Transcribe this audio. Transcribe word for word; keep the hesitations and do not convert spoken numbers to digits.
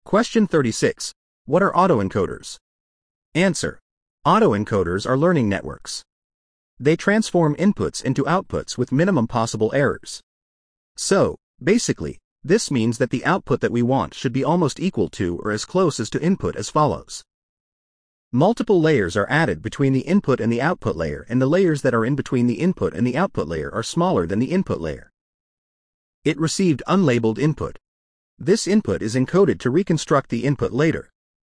Question thirty-six. What are autoencoders? Answer. Autoencoders are learning networks. They transform inputs into outputs with minimum possible errors. So, basically, this means that the output that we want should be almost equal to or as close as to input as follows. Multiple layers are added between the input and the output layer, and the layers that are in between the input and the output layer are smaller than the input layer. It received unlabeled input. This input is encoded to reconstruct the input later.